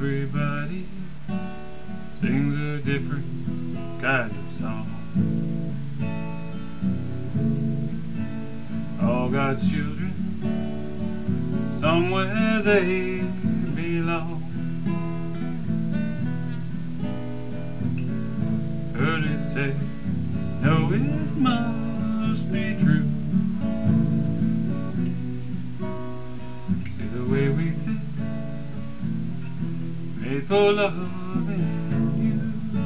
Everybody sings a different kind of song. All God's children, somewhere they belong. Heard it say, no, it must be true. See the way we fit, made for loving you.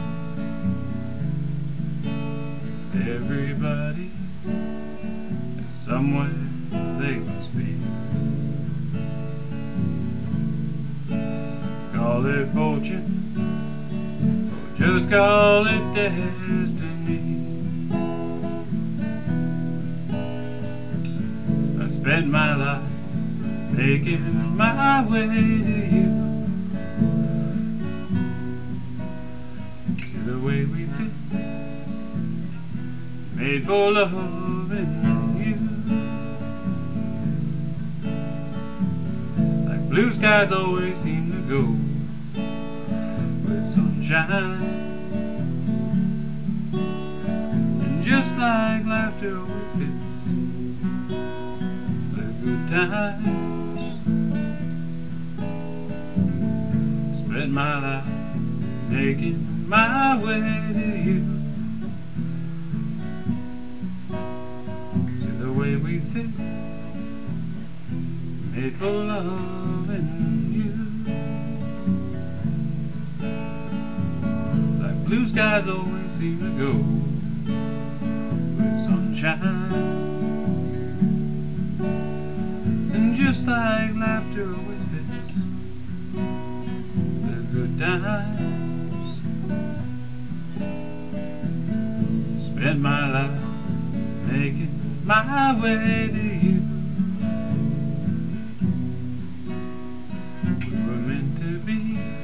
Everybody is somewhere they must be. Call it fortune, or just call it destiny. I spent my life making my way to you. See the way we fit, made for loving you. Like blue skies always seem to go with sunshine, and just like laughter always fits the good times. Spent my life making my way to you. See the way we fit, made for loving you. Like blue skies always seem to go with sunshine, and just like laughter always fits the good times. Spent my life making my way to you. We were meant to be,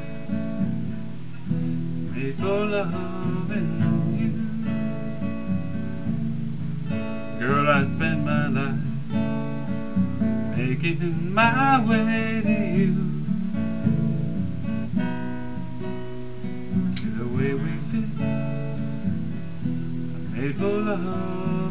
made for loving you. Girl, I spent my life making my way to you. See the way we fit, made for love.